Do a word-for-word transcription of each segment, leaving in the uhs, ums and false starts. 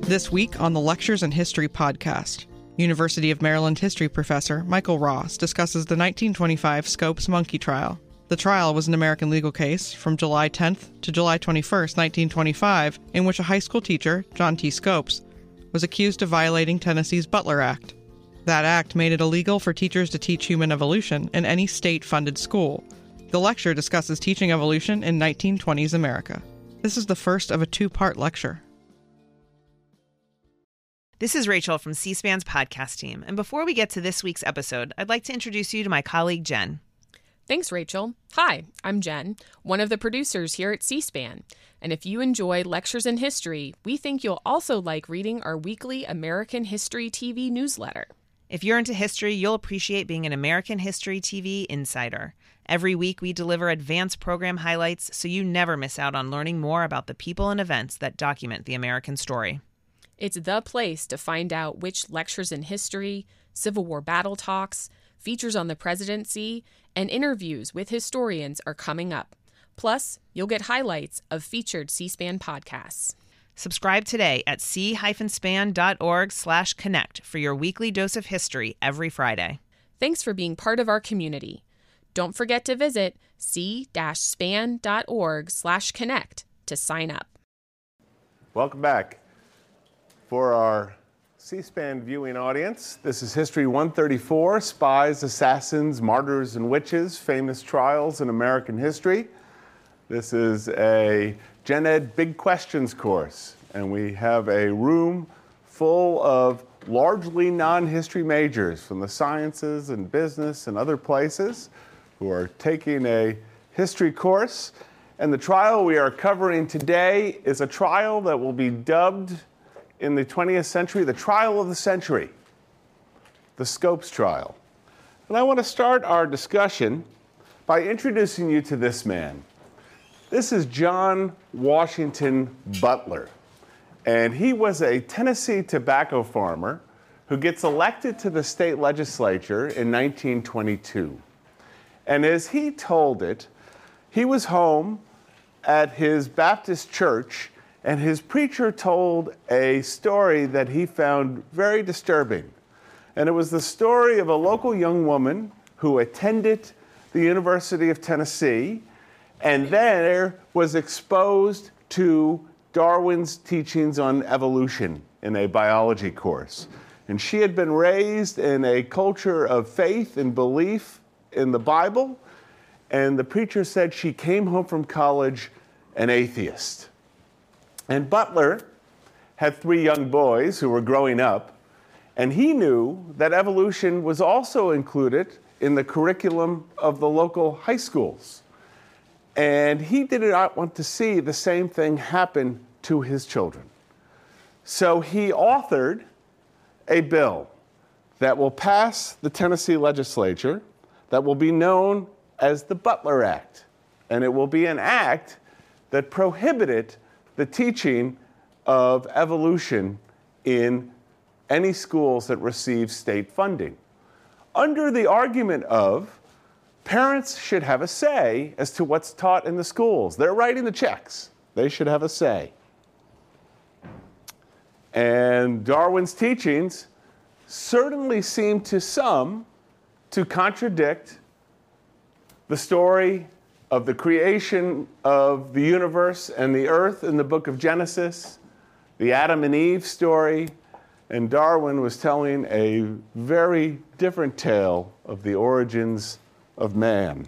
This week on the Lectures in History podcast, University of Maryland history professor Michael Ross discusses the nineteen twenty-five Scopes monkey trial. The trial was an American legal case from July tenth to July twenty-first, nineteen twenty-five, in which a high school teacher, John T. Scopes, was accused of violating Tennessee's Butler Act. That act made it illegal for teachers to teach human evolution in any state-funded school. The lecture discusses teaching evolution in nineteen twenties America. This is the first of a two-part lecture. This is Rachel from C-SPAN's podcast team, and before we get to this week's episode, I'd like to introduce you to my colleague, Jen. Thanks, Rachel. Hi, I'm Jen, one of the producers here at C-SPAN, and if you enjoy Lectures in History, we think you'll also like reading our weekly American History T V newsletter. If you're into history, you'll appreciate being an American History T V insider. Every week, we deliver advanced program highlights so you never miss out on learning more about the people and events that document the American story. It's the place to find out which Lectures in History, Civil War battle talks, features on the presidency, and interviews with historians are coming up. Plus, you'll get highlights of featured C-SPAN podcasts. Subscribe today at c-span.org slash connect for your weekly dose of history every Friday. Thanks for being part of our community. Don't forget to visit c-span.org slash connect to sign up. Welcome back. For our C-SPAN viewing audience, this is History one thirty-four, Spies, Assassins, Martyrs, and Witches, Famous Trials in American History. This is a Gen Ed Big Questions course, and we have a room full of largely non-history majors from the sciences and business and other places who are taking a history course. And the trial we are covering today is a trial that will be dubbed in the twentieth century, the trial of the century, the Scopes trial. And I want to start our discussion by introducing you to this man. This is John Washington Butler, and he was a Tennessee tobacco farmer who gets elected to the state legislature in nineteen twenty-two. And as he told it, he was home at his Baptist church, and his preacher told a story that he found very disturbing. And it was the story of a local young woman who attended the University of Tennessee and then was exposed to Darwin's teachings on evolution in a biology course. And she had been raised in a culture of faith and belief in the Bible, and the preacher said she came home from college an atheist. And Butler had three young boys who were growing up, and he knew that evolution was also included in the curriculum of the local high schools. And he did not want to see the same thing happen to his children. So he authored a bill that will pass the Tennessee legislature that will be known as the Butler Act. And it will be an act that prohibited the teaching of evolution in any schools that receive state funding, under the argument of parents should have a say as to what's taught in the schools. They're writing the checks. They should have a say. And Darwin's teachings certainly seem to some to contradict the story of the creation of the universe and the earth in the book of Genesis, the Adam and Eve story, and Darwin was telling a very different tale of the origins of man.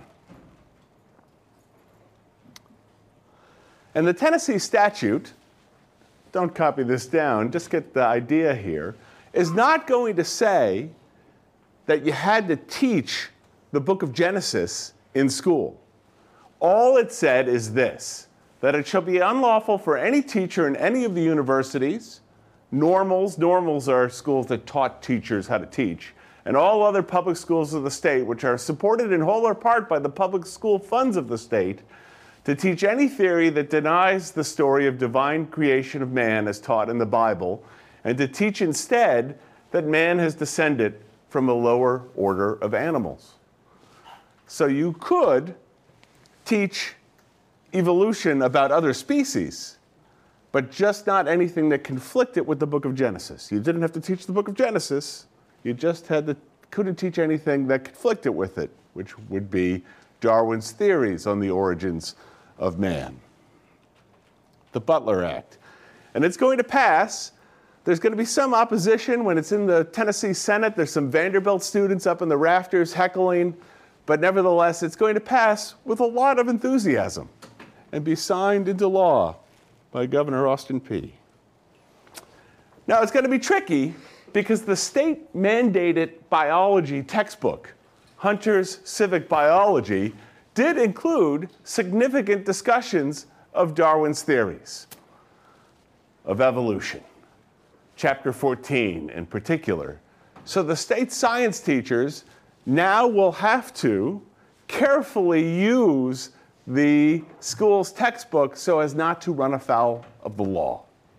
And the Tennessee statute, don't copy this down, just get the idea here, is not going to say that you had to teach the book of Genesis in school. All it said is this, that it shall be unlawful for any teacher in any of the universities, normals, normals are schools that taught teachers how to teach, and all other public schools of the state, which are supported in whole or part by the public school funds of the state, to teach any theory that denies the story of divine creation of man as taught in the Bible, and to teach instead that man has descended from a lower order of animals. So you could teach evolution about other species, but just not anything that conflicted with the book of Genesis. You didn't have to teach the book of Genesis. You just had to, couldn't teach anything that conflicted with it, which would be Darwin's theories on the origins of man. The Butler Act. And it's going to pass. There's going to be some opposition when it's in the Tennessee Senate. There's some Vanderbilt students up in the rafters heckling. But nevertheless, it's going to pass with a lot of enthusiasm and be signed into law by Governor Austin Peay. Now, it's going to be tricky because the state-mandated biology textbook, Hunter's Civic Biology, did include significant discussions of Darwin's theories of evolution, chapter fourteen in particular. So the state science teachers now will have to carefully use the school's textbook so as not to run afoul of the law.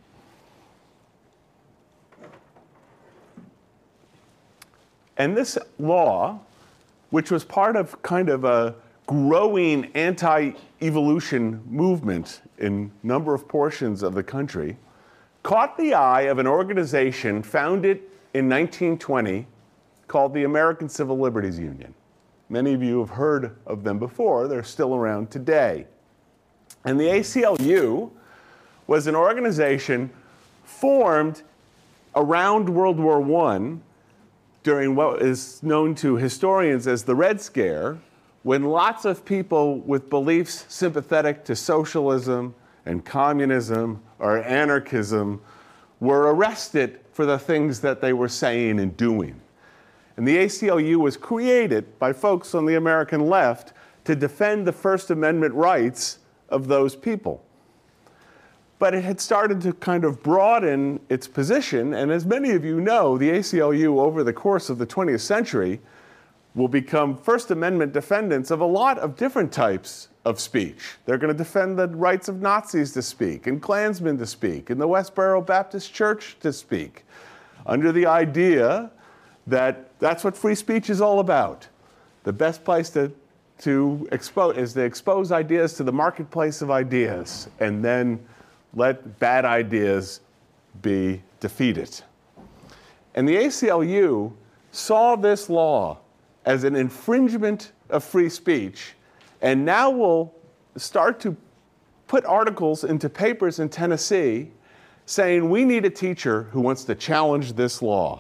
And this law, which was part of kind of a growing anti-evolution movement in a number of portions of the country, caught the eye of an organization founded in nineteen twenty called the American Civil Liberties Union. Many of you have heard of them before. They're still around today. And the A C L U was an organization formed around World War One during what is known to historians as the Red Scare, when lots of people with beliefs sympathetic to socialism and communism or anarchism were arrested for the things that they were saying and doing. And the A C L U was created by folks on the American left to defend the First Amendment rights of those people. But it had started to kind of broaden its position, and as many of you know, the A C L U over the course of the twentieth century will become First Amendment defendants of a lot of different types of speech. They're going to defend the rights of Nazis to speak, and Klansmen to speak, and the Westboro Baptist Church to speak, under the idea that that's what free speech is all about. The best place to, to expose is to expose ideas to the marketplace of ideas, and then let bad ideas be defeated. And the A C L U saw this law as an infringement of free speech, and now will start to put articles into papers in Tennessee saying we need a teacher who wants to challenge this law.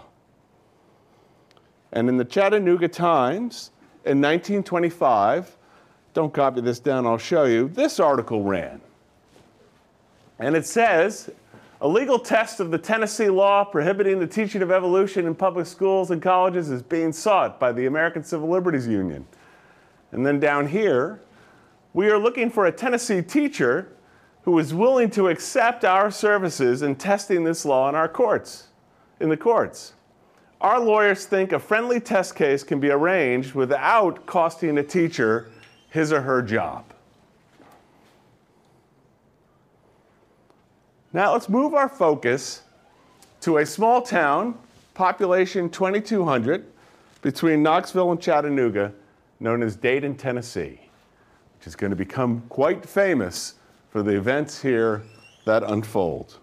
And in the Chattanooga Times in nineteen twenty-five, don't copy this down, I'll show you, this article ran. And it says, a legal test of the Tennessee law prohibiting the teaching of evolution in public schools and colleges is being sought by the American Civil Liberties Union. And then down here, we are looking for a Tennessee teacher who is willing to accept our services in testing this law in our courts, in the courts. Our lawyers think a friendly test case can be arranged without costing a teacher his or her job. Now let's move our focus to a small town, population twenty-two hundred, between Knoxville and Chattanooga, known as Dayton, Tennessee, which is going to become quite famous for the events here that unfold.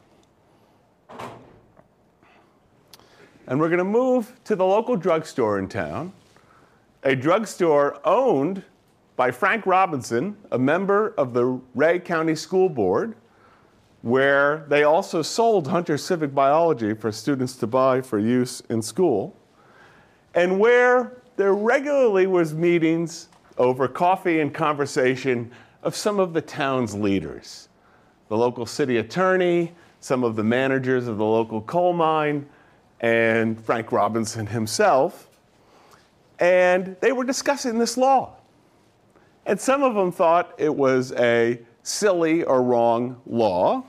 And we're going to move to the local drugstore in town, a drugstore owned by Frank Robinson, a member of the Ray County School Board, where they also sold Hunter's Civic Biology for students to buy for use in school, and where there regularly was meetings over coffee and conversation of some of the town's leaders, the local city attorney, some of the managers of the local coal mine, and Frank Robinson himself. And they were discussing this law. And some of them thought it was a silly or wrong law,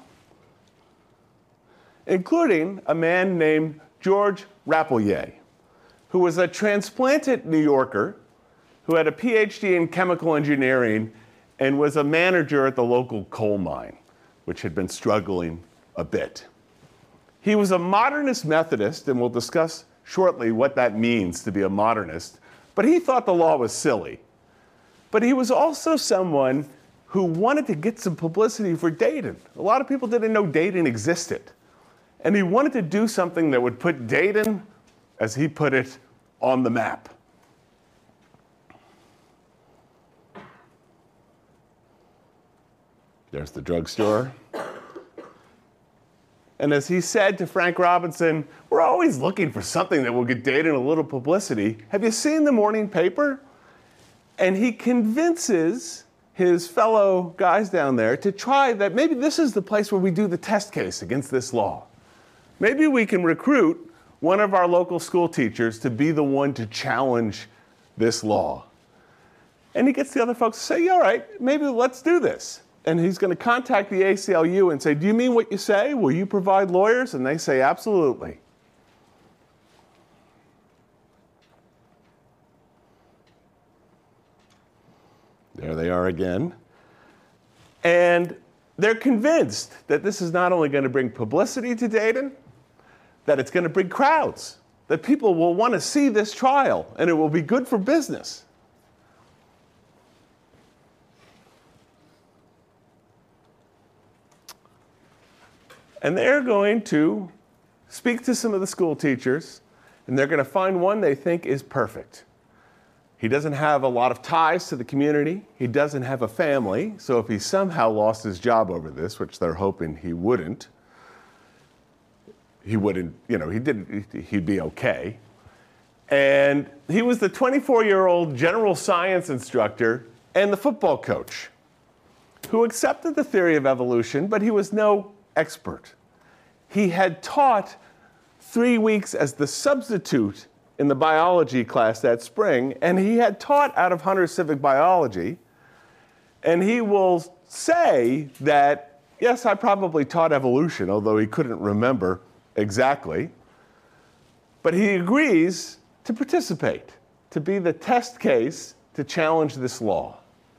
including a man named George Rapelier, who was a transplanted New Yorker who had a P H D in chemical engineering and was a manager at the local coal mine, which had been struggling a bit. He was a modernist Methodist, and we'll discuss shortly what that means to be a modernist, but he thought the law was silly. But he was also someone who wanted to get some publicity for Dayton. A lot of people didn't know Dayton existed. And he wanted to do something that would put Dayton, as he put it, on the map. There's the drugstore. And as he said to Frank Robinson, we're always looking for something that will get Dayton a little publicity. Have you seen the morning paper? And he convinces his fellow guys down there to try that maybe this is the place where we do the test case against this law. Maybe we can recruit one of our local school teachers to be the one to challenge this law. And he gets the other folks to say, yeah, all right, maybe let's do this. And he's going to contact the A C L U and say, do you mean what you say? Will you provide lawyers? And they say, absolutely. There they are again. And they're convinced that this is not only going to bring publicity to Dayton, that it's going to bring crowds, that people will want to see this trial, and it will be good for business. And they're going to speak to some of the school teachers, and they're going to find one they think is perfect. He doesn't have a lot of ties to the community. He doesn't have a family. So if he somehow lost his job over this, which they're hoping he wouldn't, he wouldn't, you know, he didn't, he'd be okay. And he was the twenty-four-year-old general science instructor and the football coach who accepted the theory of evolution, but he was no expert. He had taught three weeks as the substitute in the biology class that spring, and he had taught out of Hunter's Civic Biology, and he will say that, yes, I probably taught evolution, although he couldn't remember exactly, but he agrees to participate, to be the test case to challenge this law.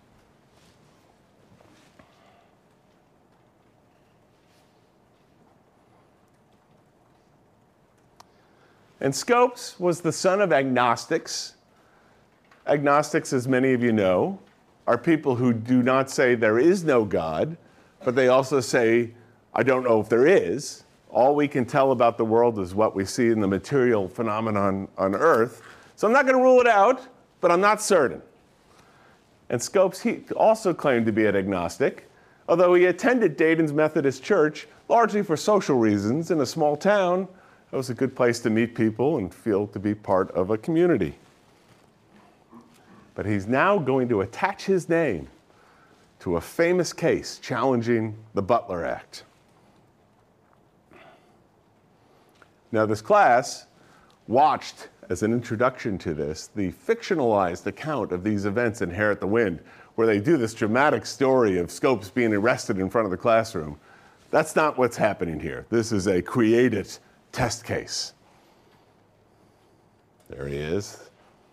And Scopes was the son of agnostics. Agnostics, as many of you know, are people who do not say there is no God, but they also say, I don't know if there is. All we can tell about the world is what we see in the material phenomenon on Earth. So I'm not going to rule it out, but I'm not certain. And Scopes, he also claimed to be an agnostic, although he attended Dayton's Methodist Church largely for social reasons in a small town. It was a good place to meet people and feel to be part of a community. But he's now going to attach his name to a famous case challenging the Butler Act. Now, this class watched, as an introduction to this, the fictionalized account of these events in Hair at the Wind, where they do this dramatic story of Scopes being arrested in front of the classroom. That's not what's happening here. This is a created test case. There he is.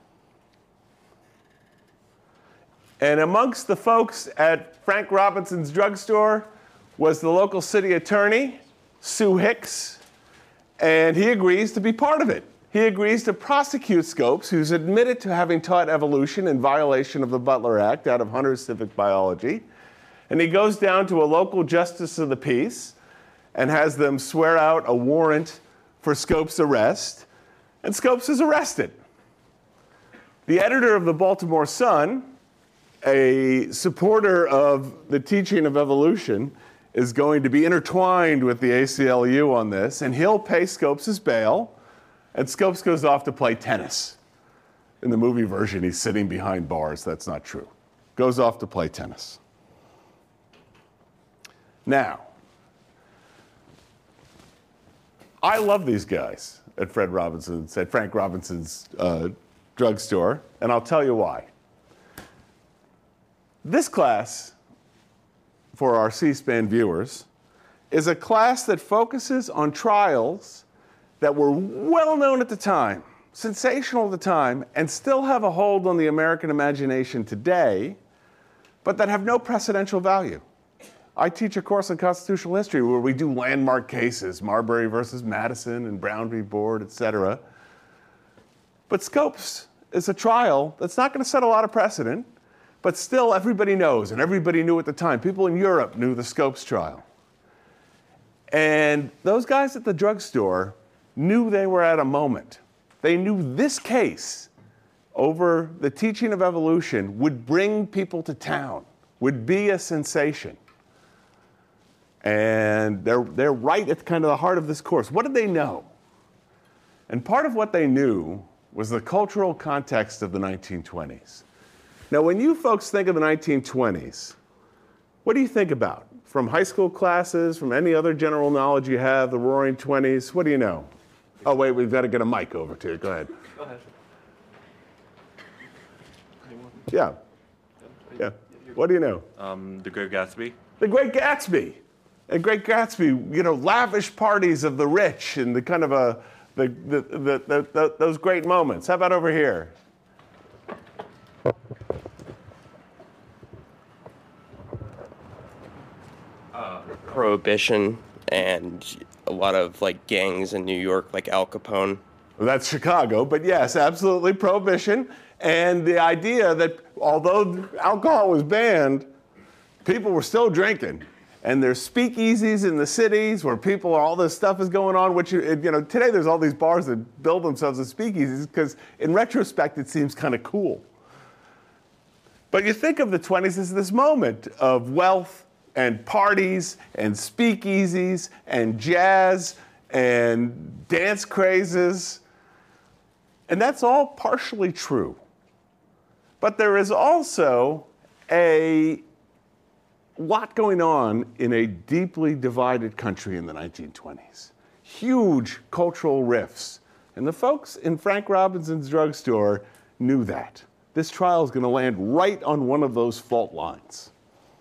And amongst the folks at Frank Robinson's drugstore was the local city attorney, Sue Hicks, and he agrees to be part of it. He agrees to prosecute Scopes, who's admitted to having taught evolution in violation of the Butler Act out of Hunter's Civic Biology. And he goes down to a local justice of the peace and has them swear out a warrant for Scopes' arrest, and Scopes is arrested. The editor of the Baltimore Sun, a supporter of the teaching of evolution, is going to be intertwined with the A C L U on this, and he'll pay Scopes' bail, and Scopes goes off to play tennis. In the movie version, he's sitting behind bars. That's not true. Goes off to play tennis. Now, I love these guys at Fred Robinson's, at Frank Robinson's uh, drugstore, and I'll tell you why. This class, for our C-SPAN viewers, is a class that focuses on trials that were well known at the time, sensational at the time, and still have a hold on the American imagination today, but that have no precedential value. I teach a course on constitutional history where we do landmark cases, Marbury versus Madison and Brown v. Board, et cetera. But Scopes is a trial that's not going to set a lot of precedent, But still, everybody knows, and everybody knew at the time. People in Europe knew the Scopes trial. And those guys at the drugstore knew they were at a moment. They knew this case over the teaching of evolution would bring people to town, would be a sensation. And they're, they're right at kind of the heart of this course. What did they know? And part of what they knew was the cultural context of the nineteen twenties. Now, when you folks think of the nineteen twenties, what do you think about? From high school classes, from any other general knowledge you have, the Roaring Twenties, what do you know? Oh, wait, we've got to get a mic over to you. Go ahead. Go ahead. Yeah. Yeah. What do you know? Um, The Great Gatsby. The Great Gatsby. The Great Gatsby, you know, lavish parties of the rich and the kind of a, the, the, the, the, the, those great moments. How about over here? Uh, Prohibition and a lot of like gangs in New York, like Al Capone. Well, that's Chicago, but yes, absolutely, Prohibition. And the idea that although alcohol was banned, people were still drinking. And there's speakeasies in the cities where people, all this stuff is going on, which, you know, today there's all these bars that build themselves as speakeasies because in retrospect, it seems kind of cool. But you think of the twenties as this moment of wealth and parties and speakeasies and jazz and dance crazes. And that's all partially true. But there is also a lot going on in a deeply divided country in the nineteen twenties. Huge cultural rifts. And the folks in Frank Robinson's drugstore knew that. This trial is going to land right on one of those fault lines.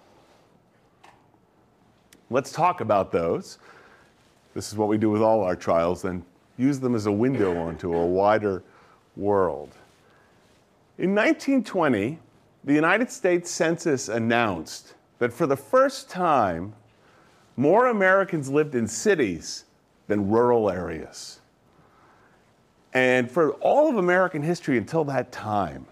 Let's talk about those. This is what we do with all our trials, then use them as a window onto a wider world. In nineteen twenty, the United States Census announced that for the first time, more Americans lived in cities than rural areas. And for all of American history until that time,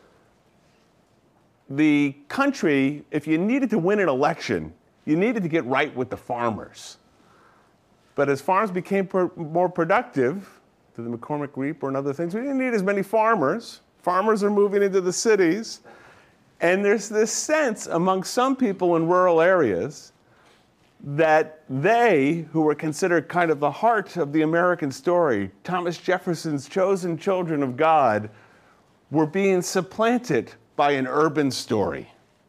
the country, if you needed to win an election, you needed to get right with the farmers. But as farms became per- more productive, through the McCormick Reaper and other things, we didn't need as many farmers. Farmers are moving into the cities. And there's this sense among some people in rural areas that they, who were considered kind of the heart of the American story, Thomas Jefferson's chosen children of God, were being supplanted by an urban story.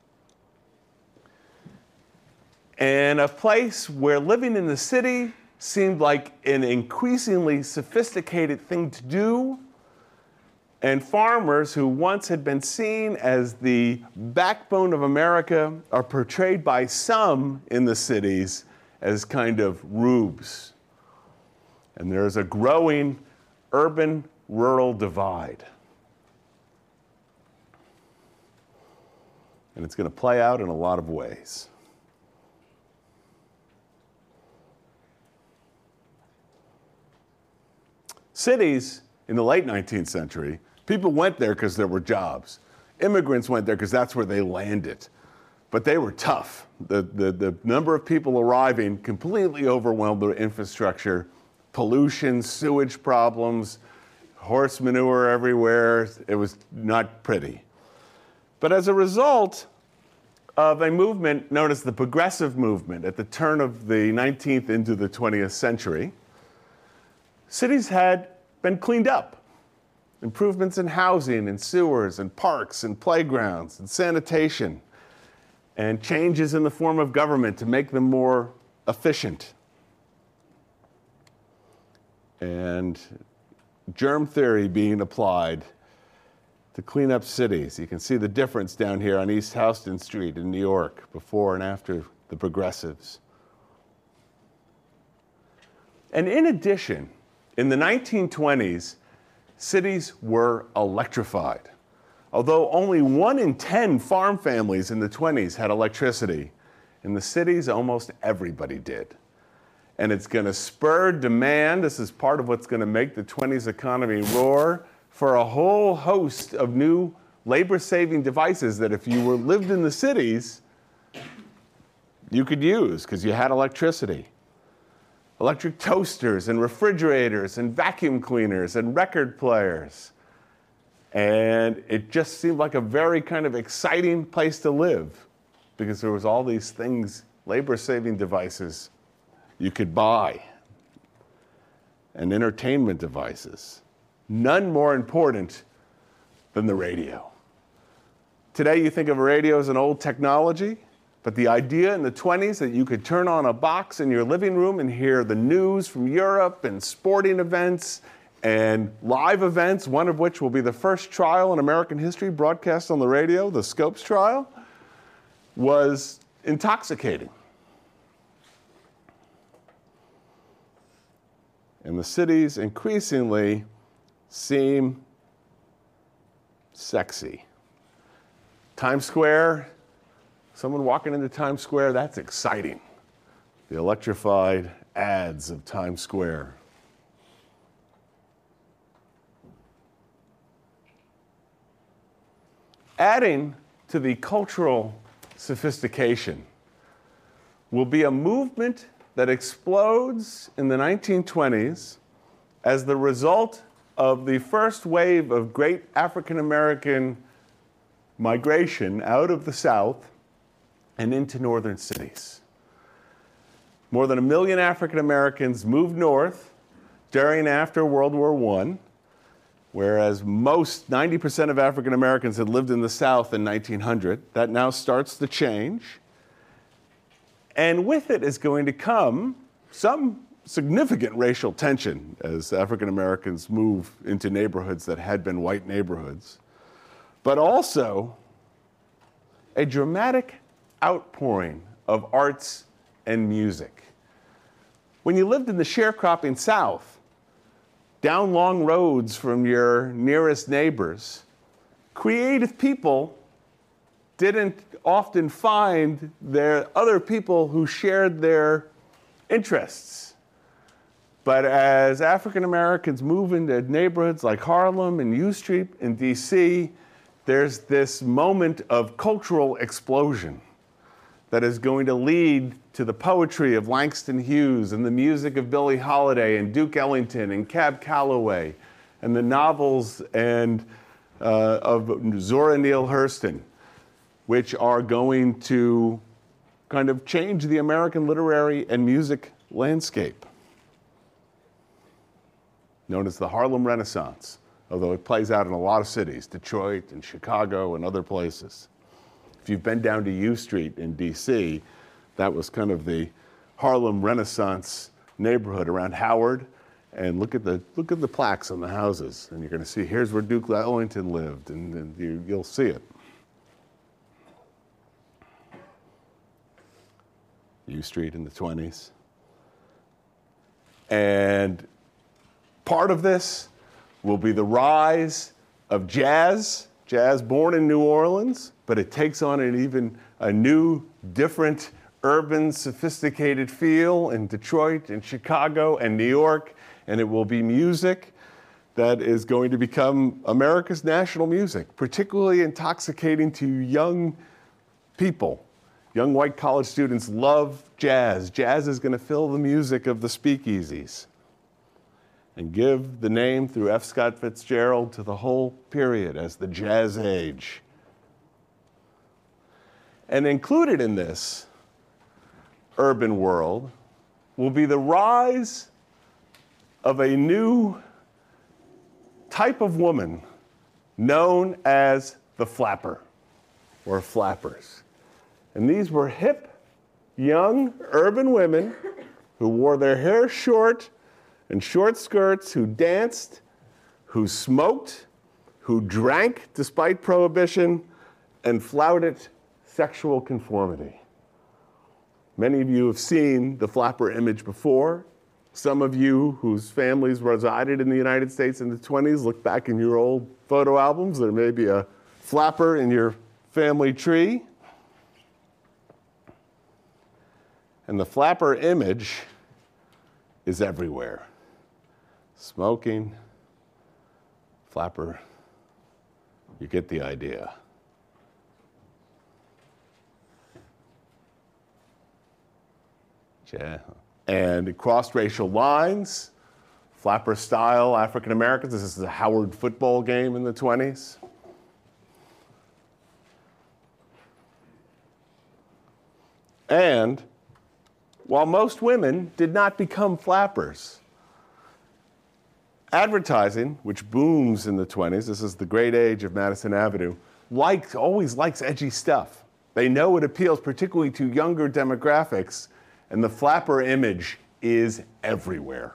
And a place where living in the city seemed like an increasingly sophisticated thing to do, and farmers who once had been seen as the backbone of America are portrayed by some in the cities as kind of rubes. And there's a growing urban-rural divide. And it's going to play out in a lot of ways. Cities in the late nineteenth century, people went there because there were jobs. Immigrants went there because that's where they landed. But they were tough. The, the, the number of people arriving completely overwhelmed the infrastructure. Pollution, sewage problems, horse manure everywhere. It was not pretty. But as a result of a movement known as the Progressive Movement at the turn of the nineteenth into the twentieth century, cities had been cleaned up. Improvements in housing and sewers and parks and playgrounds and sanitation, and changes in the form of government to make them more efficient. And germ theory being applied to clean up cities. You can see the difference down here on East Houston Street in New York, before and after the progressives. And in addition, in the nineteen twenties, cities were electrified. Although only one in ten farm families in the twenties had electricity, in the cities, almost everybody did. And it's going to spur demand. This is part of what's going to make the twenties economy roar for a whole host of new labor-saving devices that if you were lived in the cities, you could use because you had electricity. Electric toasters and refrigerators and vacuum cleaners and record players. And it just seemed like a very kind of exciting place to live because there was all these things, labor-saving devices you could buy and entertainment devices. None more important than the radio. Today you think of a radio as an old technology, but the idea in the twenties that you could turn on a box in your living room and hear the news from Europe and sporting events and live events, one of which will be the first trial in American history broadcast on the radio, the Scopes trial, was intoxicating. And the cities increasingly seem sexy. Times Square, someone walking into Times Square, that's exciting. The electrified ads of Times Square. Adding to the cultural sophistication will be a movement that explodes in the nineteen twenties as the result of the first wave of great African American migration out of the South and into northern cities. More than a million African Americans moved north during and after World War One, whereas most, ninety percent of African Americans had lived in the South in nineteen hundred. That now starts to change. And with it is going to come some significant racial tension as African Americans move into neighborhoods that had been white neighborhoods, but also a dramatic outpouring of arts and music. When you lived in the sharecropping South, down long roads from your nearest neighbors, creative people didn't often find their other people who shared their interests. But as African Americans move into neighborhoods like Harlem and U Street in D C, there's this moment of cultural explosion that is going to lead to the poetry of Langston Hughes and the music of Billie Holiday and Duke Ellington and Cab Calloway and the novels and uh, of Zora Neale Hurston, which are going to kind of change the American literary and music landscape, known as the Harlem Renaissance, although it plays out in a lot of cities, Detroit and Chicago and other places. If you've been down to U Street in D C, that was kind of the Harlem Renaissance neighborhood around Howard. And look at the look at the plaques on the houses, and you're going to see here's where Duke Ellington lived, and, and you, you'll see it. U Street in the twenties. And part of this will be the rise of jazz, jazz born in New Orleans, but it takes on an even a new, different, urban, sophisticated feel in Detroit and Chicago and New York, and it will be music that is going to become America's national music, particularly intoxicating to young people. Young white college students love jazz. Jazz is going to fill the music of the speakeasies and give the name through F. Scott Fitzgerald to the whole period as the Jazz Age. And included in this urban world will be the rise of a new type of woman known as the flapper or flappers. And these were hip, young, urban women who wore their hair short and short skirts, who danced, who smoked, who drank despite prohibition, and flouted sexual conformity. Many of you have seen the flapper image before. Some of you whose families resided in the United States in the twenties, look back in your old photo albums. There may be a flapper in your family tree. And the flapper image is everywhere. Smoking, flapper You get the idea. Yeah. And it crossed racial lines, flapper style African Americans. This is a Howard football game in the twenties. And while most women did not become flappers, advertising, which booms in the twenties, this is the great age of Madison Avenue, likes, always likes edgy stuff. They know it appeals particularly to younger demographics, and the flapper image is everywhere.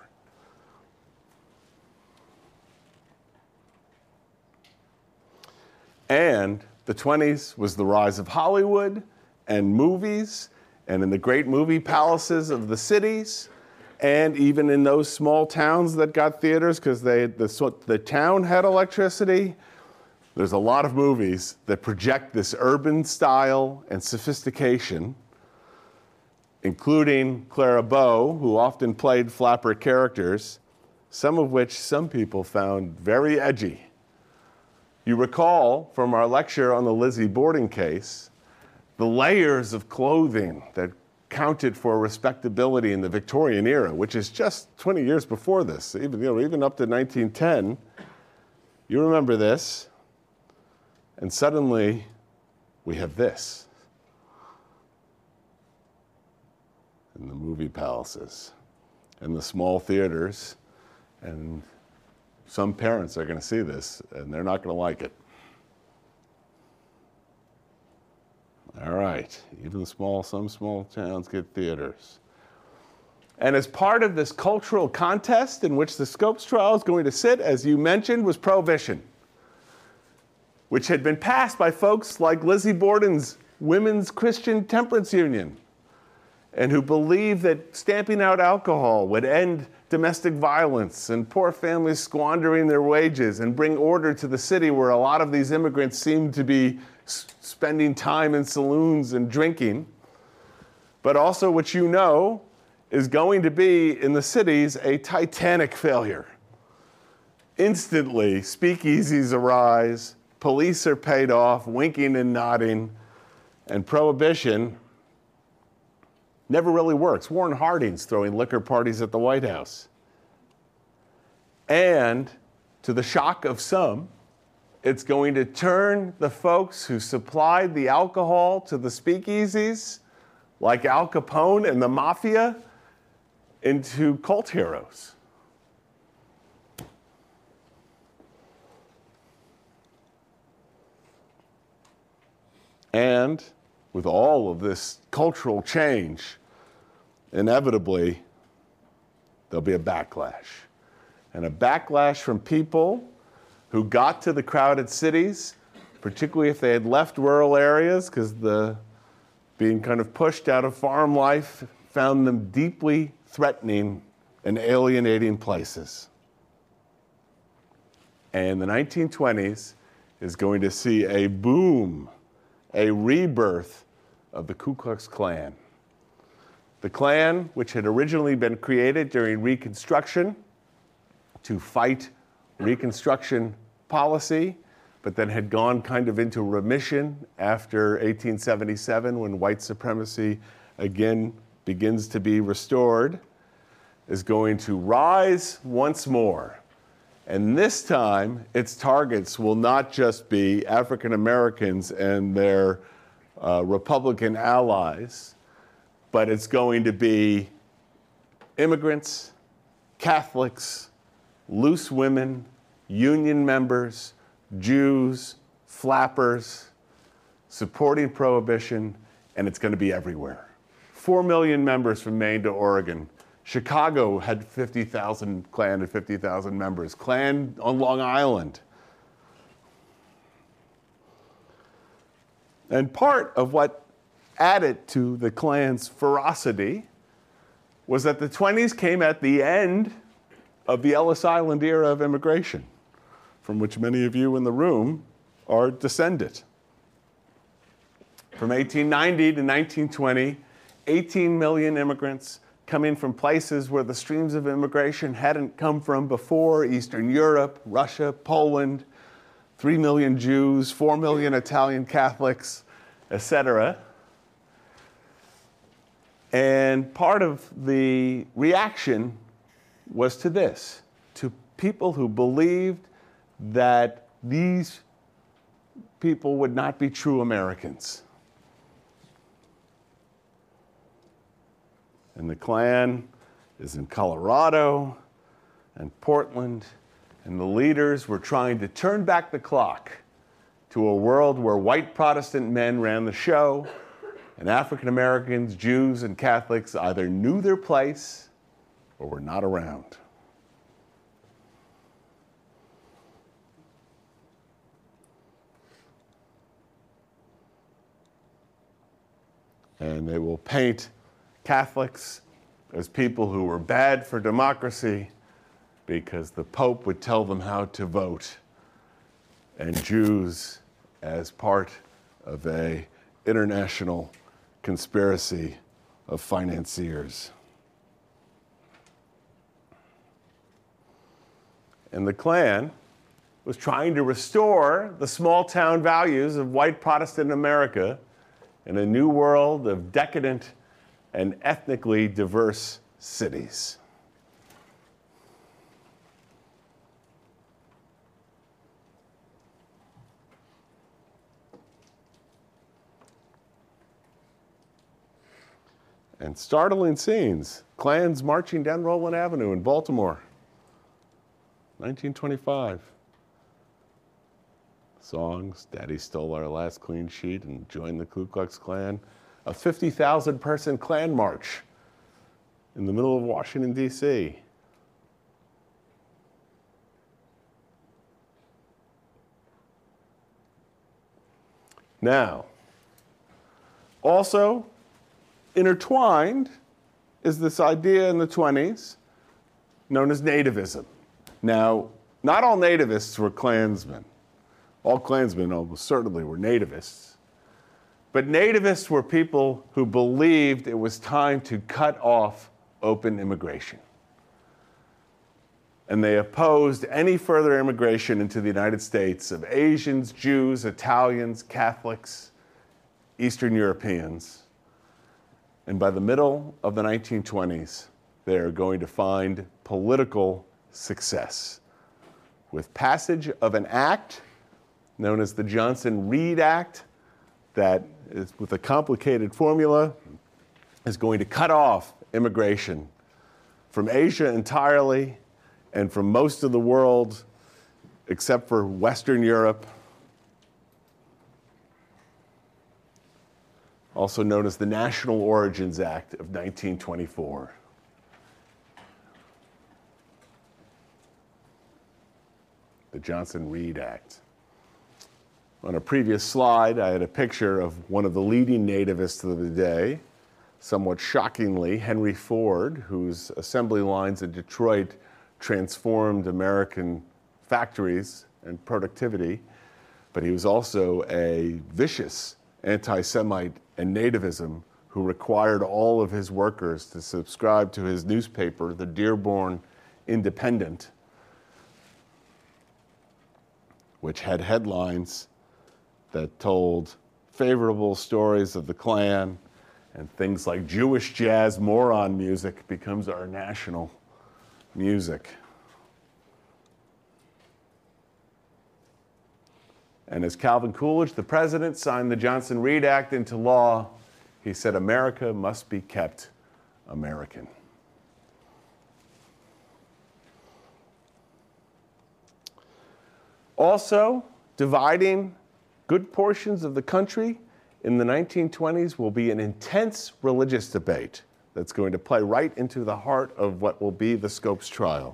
And the twenties was the rise of Hollywood and movies, and in the great movie palaces of the cities, and even in those small towns that got theaters because they the, the town had electricity, there's a lot of movies that project this urban style and sophistication, including Clara Bow, who often played flapper characters, some of which some people found very edgy. You recall from our lecture on the Lizzie Borden case, the layers of clothing that counted for respectability in the Victorian era, which is just twenty years before this, even, you know, even up to nineteen ten. You remember this, and suddenly we have this in the movie palaces and the small theaters, and some parents are going to see this, and they're not going to like it. All right, even small, some small towns get theaters. And as part of this cultural contest in which the Scopes trial is going to sit, as you mentioned, was Prohibition, which had been passed by folks like Lizzie Borden's Women's Christian Temperance Union, and who believed that stamping out alcohol would end domestic violence and poor families squandering their wages and bring order to the city where a lot of these immigrants seemed to be spending time in saloons and drinking, but also, which you know, is going to be in the cities a titanic failure. Instantly, speakeasies arise, police are paid off, winking and nodding, and Prohibition never really works. Warren Harding's throwing liquor parties at the White House. And to the shock of some, it's going to turn the folks who supplied the alcohol to the speakeasies, like Al Capone and the Mafia, into cult heroes. And with all of this cultural change, inevitably, there'll be a backlash. And a backlash from people who got to the crowded cities, particularly if they had left rural areas, because the being kind of pushed out of farm life found them deeply threatening and alienating places. And the nineteen twenties is going to see a boom, a rebirth of the Ku Klux Klan. The Klan, which had originally been created during Reconstruction to fight Reconstruction policy, but then had gone kind of into remission after eighteen seventy-seven when white supremacy again begins to be restored, is going to rise once more. And this time, its targets will not just be African Americans and their uh, Republican allies, but it's going to be immigrants, Catholics, loose women, union members, Jews, flappers, supporting Prohibition, and it's going to be everywhere. Four million members from Maine to Oregon. Chicago had fifty thousand Klan and fifty thousand members. Klan on Long Island. And part of what added to the Klan's ferocity was that the twenties came at the end of the Ellis Island era of immigration, from which many of you in the room are descended. From eighteen ninety to nineteen twenty, eighteen million immigrants coming from places where the streams of immigration hadn't come from before: Eastern Europe, Russia, Poland, three million Jews, four million Italian Catholics, et cetera. And part of the reaction was to this, to people who believed that these people would not be true Americans. And the Klan is in Colorado and Portland, and the leaders were trying to turn back the clock to a world where white Protestant men ran the show, and African Americans, Jews, and Catholics either knew their place or were not around. And they will paint Catholics as people who were bad for democracy because the Pope would tell them how to vote, and Jews as part of a international conspiracy of financiers. And the Klan was trying to restore the small town values of white Protestant America in a new world of decadent and ethnically diverse cities. And startling scenes, Klans marching down Roland Avenue in Baltimore, nineteen twenty-five. Songs, Daddy Stole Our Last Clean Sheet and Joined the Ku Klux Klan. A fifty thousand person Klan march in the middle of Washington, D C Now, also intertwined is this idea in the twenties known as nativism. Now, not all nativists were Klansmen. All Klansmen almost certainly were nativists. But nativists were people who believed it was time to cut off open immigration. And they opposed any further immigration into the United States of Asians, Jews, Italians, Catholics, Eastern Europeans. And by the middle of the nineteen twenties, they are going to find political success with passage of an act known as the Johnson-Reed Act that is, with a complicated formula, is going to cut off immigration from Asia entirely and from most of the world except for Western Europe, also known as the National Origins Act of nineteen twenty-four. The Johnson-Reed Act. On a previous slide, I had a picture of one of the leading nativists of the day, somewhat shockingly, Henry Ford, whose assembly lines in Detroit transformed American factories and productivity, but he was also a vicious anti-Semite and nativism who required all of his workers to subscribe to his newspaper, the Dearborn Independent, which had headlines that told favorable stories of the Klan, and things like Jewish jazz moron music becomes our national music. And as Calvin Coolidge, the president, signed the Johnson-Reed Act into law, he said, America must be kept American. Also, dividing good portions of the country in the nineteen twenties will be an intense religious debate that's going to play right into the heart of what will be the Scopes trial.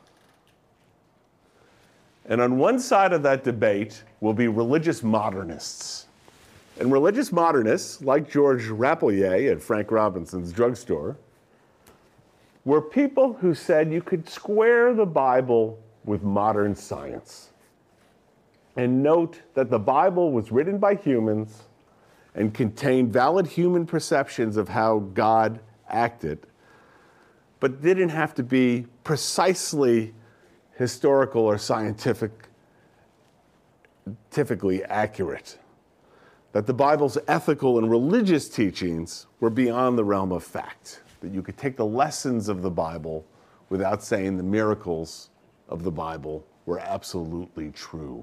And on one side of that debate will be religious modernists. And religious modernists, like George Rapelier at Frank Robinson's drugstore, were people who said you could square the Bible with modern science. And note that the Bible was written by humans and contained valid human perceptions of how God acted, but didn't have to be precisely historical or scientific scientifically accurate, that the Bible's ethical and religious teachings were beyond the realm of fact, that you could take the lessons of the Bible without saying the miracles of the Bible were absolutely true.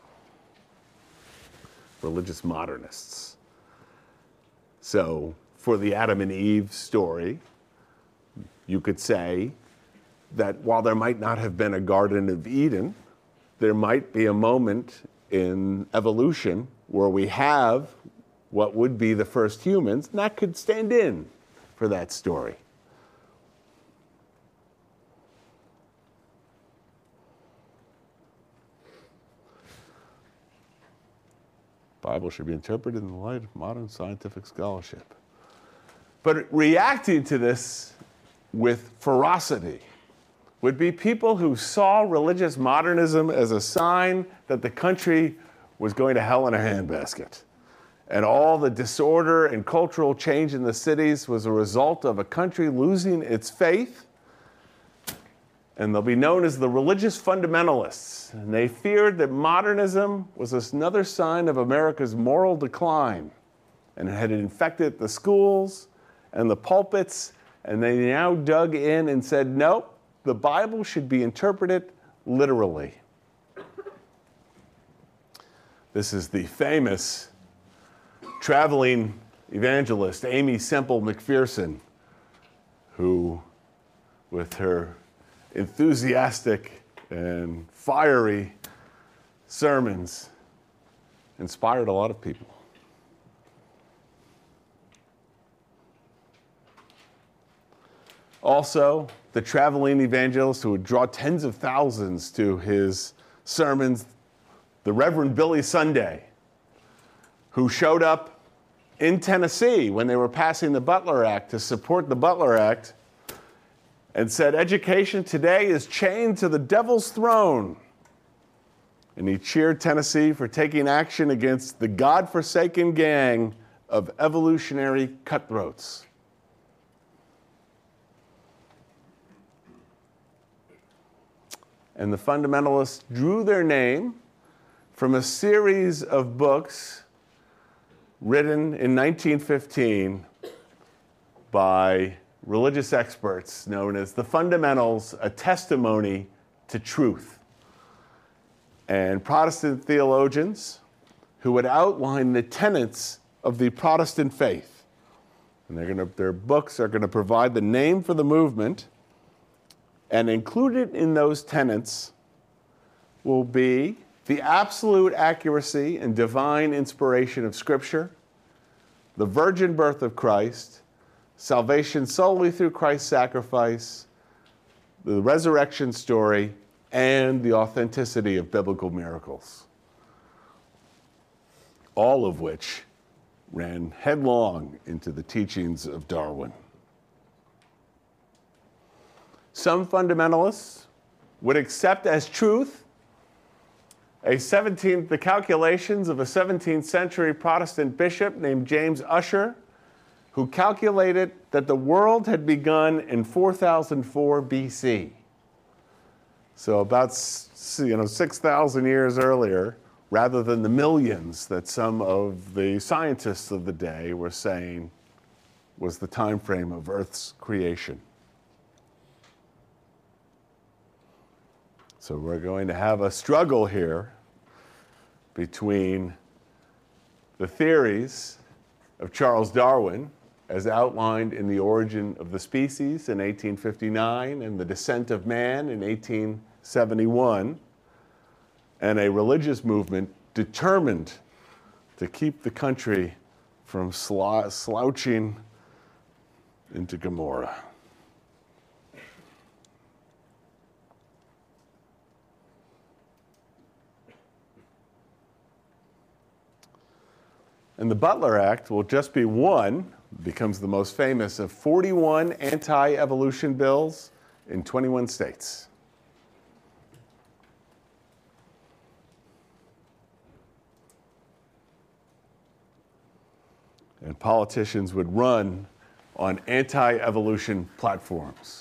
Religious modernists. So, for the Adam and Eve story, you could say that while there might not have been a Garden of Eden, there might be a moment in evolution where we have what would be the first humans, and that could stand in for that story. The Bible should be interpreted in the light of modern scientific scholarship. But reacting to this with ferocity would be people who saw religious modernism as a sign that the country was going to hell in a handbasket. And all the disorder and cultural change in the cities was a result of a country losing its faith. And they'll be known as the religious fundamentalists. And they feared that modernism was another sign of America's moral decline. And it had infected the schools and the pulpits. And they now dug in and said, nope, the Bible should be interpreted literally. This is the famous traveling evangelist, Aimee Semple McPherson, who, with her enthusiastic and fiery sermons, inspired a lot of people. Also, the traveling evangelist who would draw tens of thousands to his sermons, the Reverend Billy Sunday, who showed up in Tennessee when they were passing the Butler Act to support the Butler Act and said, education today is chained to the devil's throne. And he cheered Tennessee for taking action against the God-forsaken gang of evolutionary cutthroats. And the fundamentalists drew their name from a series of books written in nineteen fifteen by religious experts known as The Fundamentals, A Testimony to Truth. And Protestant theologians who would outline the tenets of the Protestant faith. And they're gonna, their books are going to provide the name for the movement, and included in those tenets will be the absolute accuracy and divine inspiration of Scripture, the virgin birth of Christ, salvation solely through Christ's sacrifice, the resurrection story, and the authenticity of biblical miracles. All of which ran headlong into the teachings of Darwin. Some fundamentalists would accept as truth a seventeenth, the calculations of a seventeenth century Protestant bishop named James Ussher, who calculated that the world had begun in four thousand four B C. So about you know, six thousand years earlier, rather than the millions that some of the scientists of the day were saying was the time frame of Earth's creation. So we're going to have a struggle here between the theories of Charles Darwin, as outlined in The Origin of the Species in eighteen fifty-nine and The Descent of Man in eighteen seventy-one, and a religious movement determined to keep the country from slou- slouching into Gomorrah. And the Butler Act will just be one, becomes the most famous of forty-one anti-evolution bills in twenty-one states. And politicians would run on anti-evolution platforms.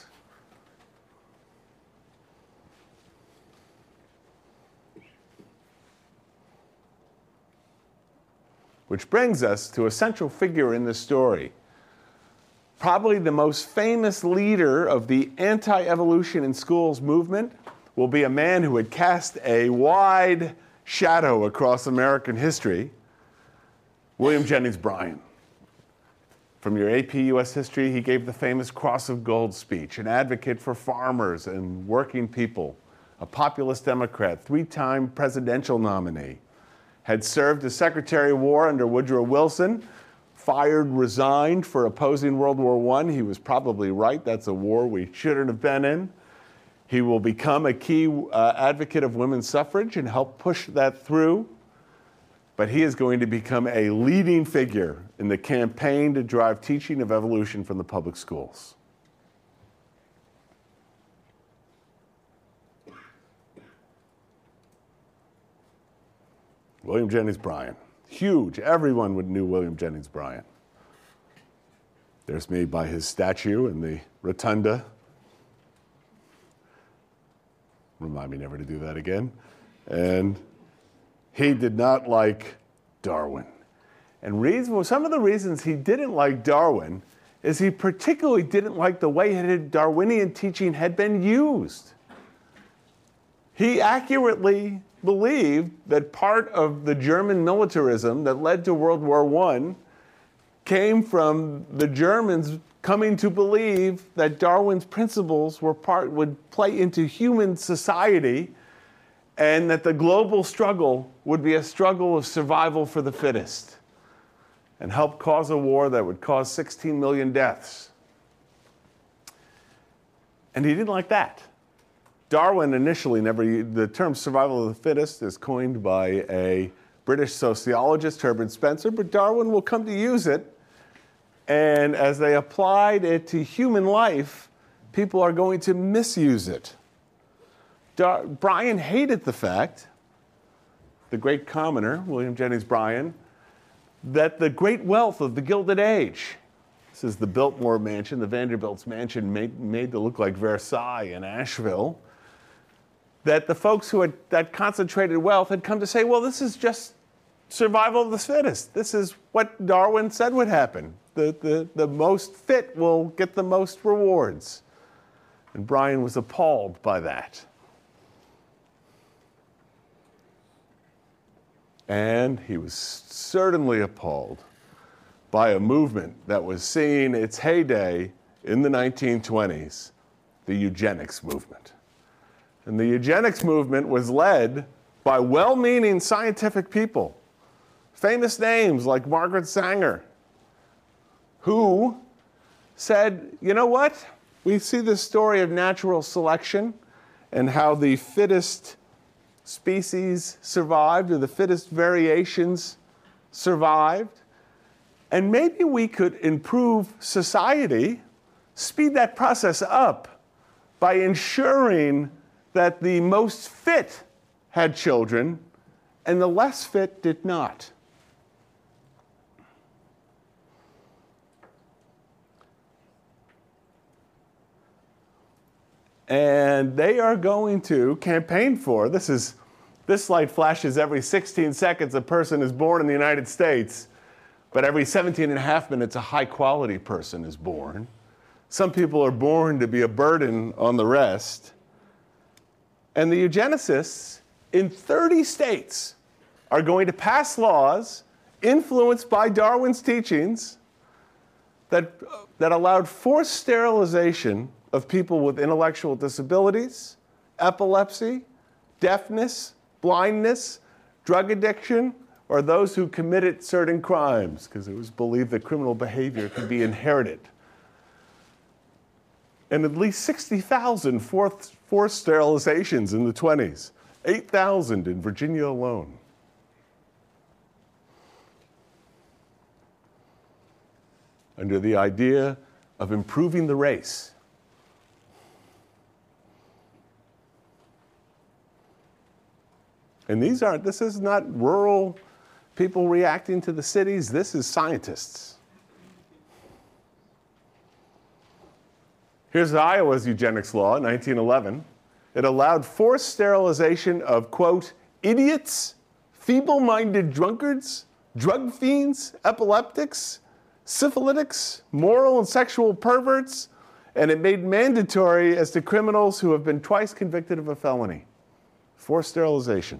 Which brings us to a central figure in this story. Probably the most famous leader of the anti-evolution in schools movement will be a man who had cast a wide shadow across American history, William Jennings Bryan. From your A P U S history, he gave the famous Cross of Gold speech, an advocate for farmers and working people, a populist Democrat, three-time presidential nominee, had served as Secretary of War under Woodrow Wilson, fired, resigned for opposing World War One. He was probably right. That's a war we shouldn't have been in. He will become a key uh, advocate of women's suffrage and help push that through. But he is going to become a leading figure in the campaign to drive teaching of evolution from the public schools. William Jennings Bryan. Huge. Everyone would knew William Jennings Bryan. There's me by his statue in the rotunda. Remind me never to do that again. And he did not like Darwin. And reason, well, some of the reasons he didn't like Darwin is he particularly didn't like the way Darwinian teaching had been used. He accurately believed that part of the German militarism that led to World War One came from the Germans coming to believe that Darwin's principles were part, would play into human society, and that the global struggle would be a struggle of survival for the fittest and help cause a war that would cause sixteen million deaths. And he didn't like that. Darwin initially never, the term survival of the fittest is coined by a British sociologist, Herbert Spencer, but Darwin will come to use it. And as they applied it to human life, people are going to misuse it. Dar- Bryan hated the fact, the great commoner, William Jennings Bryan, that the great wealth of the Gilded Age, this is the Biltmore Mansion, the Vanderbilt's mansion made, made to look like Versailles in Asheville, that the folks who had that concentrated wealth had come to say, well, this is just survival of the fittest. This is what Darwin said would happen. The, the, the most fit will get the most rewards. And Bryan was appalled by that. And he was certainly appalled by a movement that was seeing its heyday in the nineteen twenties, the eugenics movement. And the eugenics movement was led by well-meaning scientific people, famous names like Margaret Sanger, who said, you know what? We see this story of natural selection and how the fittest species survived, or the fittest variations survived. And maybe we could improve society, speed that process up by ensuring that the most fit had children and the less fit did not. And they are going to campaign for, this is, this light flashes every sixteen seconds a person is born in the United States, but every seventeen and a half minutes a high quality person is born. Some people are born to be a burden on the rest. And the eugenicists in thirty states are going to pass laws influenced by Darwin's teachings that, that allowed forced sterilization of people with intellectual disabilities, epilepsy, deafness, blindness, drug addiction, or those who committed certain crimes, because it was believed that criminal behavior could be inherited. And at least sixty thousand forced, forced sterilizations in the twenties, eight thousand in Virginia alone. Under the idea of improving the race. And these aren't, this is not rural people reacting to the cities, this is scientists. Here's Iowa's eugenics law in nineteen eleven. It allowed forced sterilization of, quote, idiots, feeble-minded drunkards, drug fiends, epileptics, syphilitics, moral and sexual perverts, and it made mandatory as to criminals who have been twice convicted of a felony. Forced sterilization.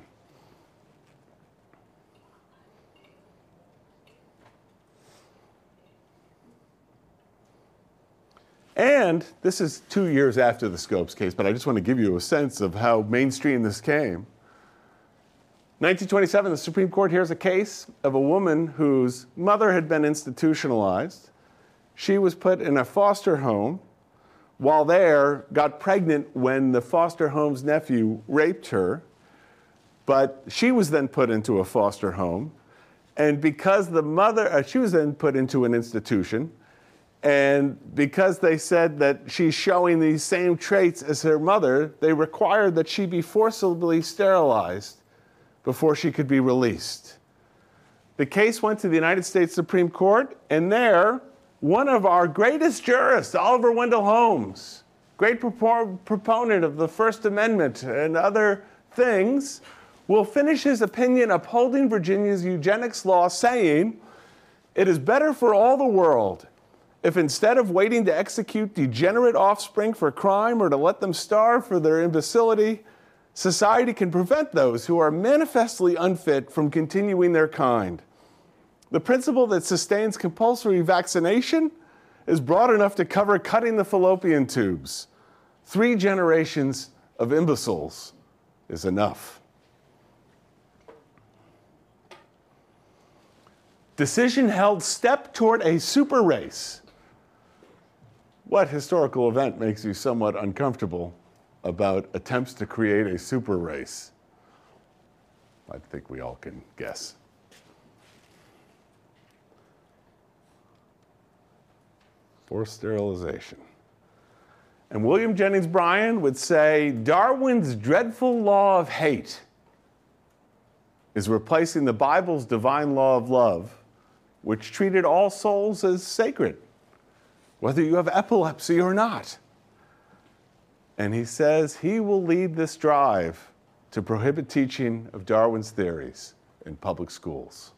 And this is two years after the Scopes case, but I just want to give you a sense of how mainstream this came. nineteen twenty-seven, the Supreme Court hears a case of a woman whose mother had been institutionalized. She was put in a foster home. While there, got pregnant when the foster home's nephew raped her. But she was then put into a foster home. And because the mother, uh, she was then put into an institution. And because they said that she's showing these same traits as her mother, they required that she be forcibly sterilized before she could be released. The case went to the United States Supreme Court, and there, one of our greatest jurists, Oliver Wendell Holmes, great propor- proponent of the First Amendment and other things, will finish his opinion upholding Virginia's eugenics law saying, "It is better for all the world if instead of waiting to execute degenerate offspring for crime or to let them starve for their imbecility, society can prevent those who are manifestly unfit from continuing their kind. The principle that sustains compulsory vaccination is broad enough to cover cutting the fallopian tubes. Three generations of imbeciles is enough." Decision held step toward a super race. What historical event makes you somewhat uncomfortable about attempts to create a super race? I think we all can guess. Forced sterilization. And William Jennings Bryan would say, Darwin's dreadful law of hate is replacing the Bible's divine law of love, which treated all souls as sacred, whether you have epilepsy or not. And he says he will lead this drive to prohibit teaching of Darwin's theories in public schools.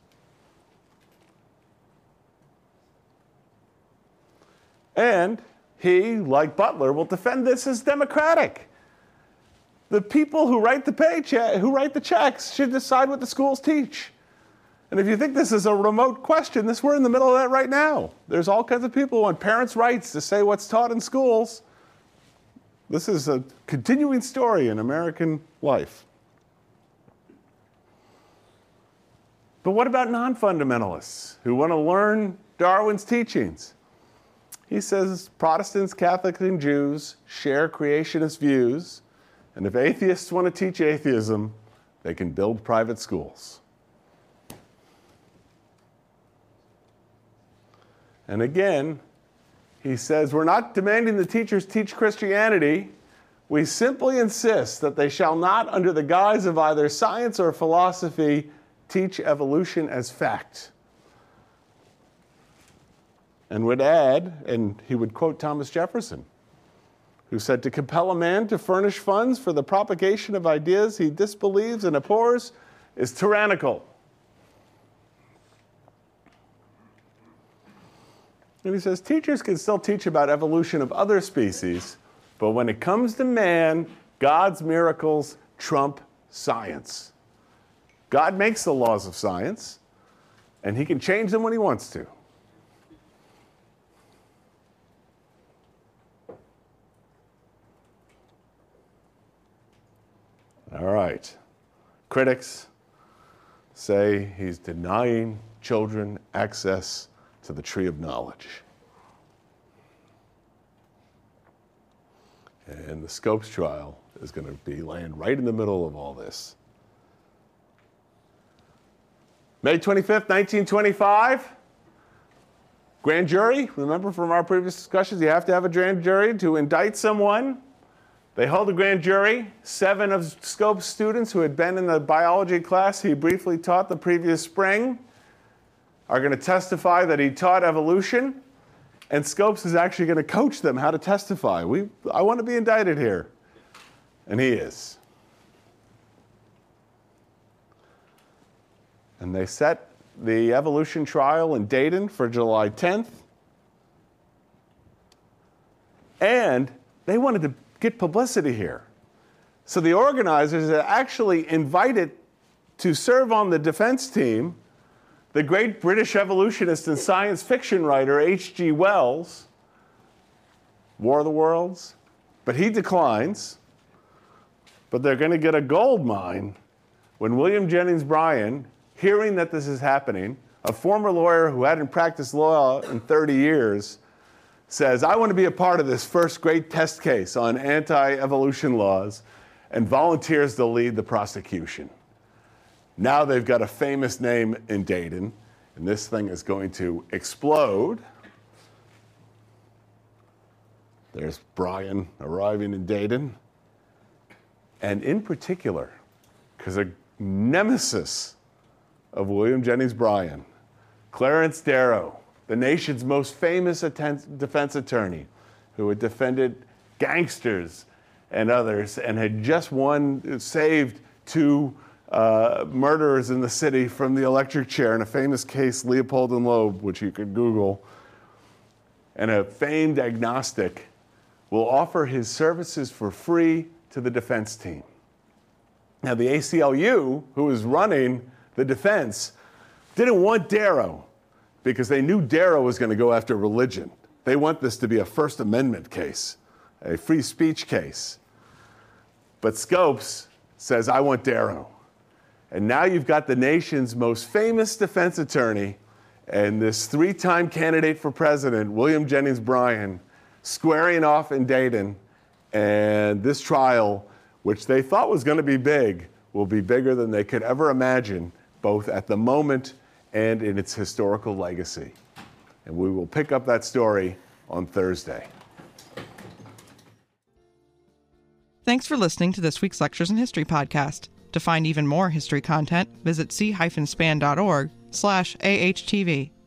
And he, like Butler, will defend this as democratic. The people who write the paycheck, who write the checks, should decide what the schools teach. And if you think this is a remote question, this we're in the middle of that right now. There's all kinds of people who want parents' rights to say what's taught in schools. This is a continuing story in American life. But what about non-fundamentalists who want to learn Darwin's teachings? He says Protestants, Catholics, and Jews share creationist views, and if atheists want to teach atheism, they can build private schools. And again, he says, we're not demanding the teachers teach Christianity. We simply insist that they shall not, under the guise of either science or philosophy, teach evolution as fact. And would add, and he would quote Thomas Jefferson, who said, to compel a man to furnish funds for the propagation of ideas he disbelieves and abhors is tyrannical. And he says, teachers can still teach about evolution of other species, but when it comes to man, God's miracles trump science. God makes the laws of science, and he can change them when he wants to. All right. Critics say he's denying children access to the tree of knowledge. And the Scopes trial is going to be laying right in the middle of all this. May twenty-fifth, nineteen twenty-five, grand jury. Remember from our previous discussions, you have to have a grand jury to indict someone. They hold a grand jury. Seven of Scopes' students who had been in the biology class he briefly taught the previous spring are going to testify that he taught evolution, and Scopes is actually going to coach them how to testify. We, I want to be indicted here. And he is. And they set the evolution trial in Dayton for July tenth. And they wanted to get publicity here. So the organizers actually invited to serve on the defense team the great British evolutionist and science fiction writer H G Wells, War of the Worlds, but he declines. But they're going to get a gold mine when William Jennings Bryan, hearing that this is happening, a former lawyer who hadn't practiced law in thirty years, says, I want to be a part of this first great test case on anti-evolution laws, and volunteers to lead the prosecution. Now they've got a famous name in Dayton, and this thing is going to explode. There's Bryan arriving in Dayton. And in particular, because a nemesis of William Jennings Bryan, Clarence Darrow, the nation's most famous defense attorney, who had defended gangsters and others and had just won, saved two uh, murderers in the city from the electric chair in a famous case, Leopold and Loeb, which you could Google, and a famed agnostic, will offer his services for free to the defense team. Now, the A C L U, who was running the defense, didn't want Darrow because they knew Darrow was going to go after religion. They want this to be a First Amendment case, a free speech case. But Scopes says, I want Darrow. And now you've got the nation's most famous defense attorney and this three-time candidate for president, William Jennings Bryan, squaring off in Dayton. And this trial, which they thought was going to be big, will be bigger than they could ever imagine, both at the moment and in its historical legacy. And we will pick up that story on Thursday. Thanks for listening to this week's Lectures in History podcast. To find even more history content, visit c-span.org slash AHTV.